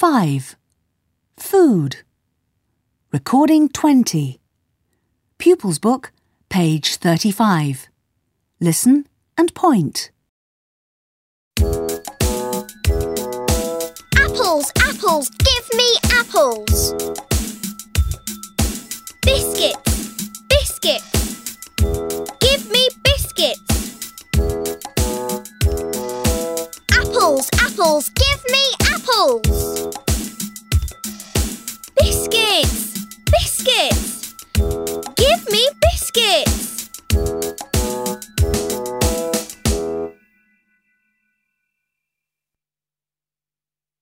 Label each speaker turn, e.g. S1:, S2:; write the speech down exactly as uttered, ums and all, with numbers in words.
S1: five. Food. Recording twenty. Pupils Book, page thirty-five. Listen and point.
S2: Apples, apples, give me apples. Biscuits, biscuits, give me biscuits. Apples, apples, give me apples.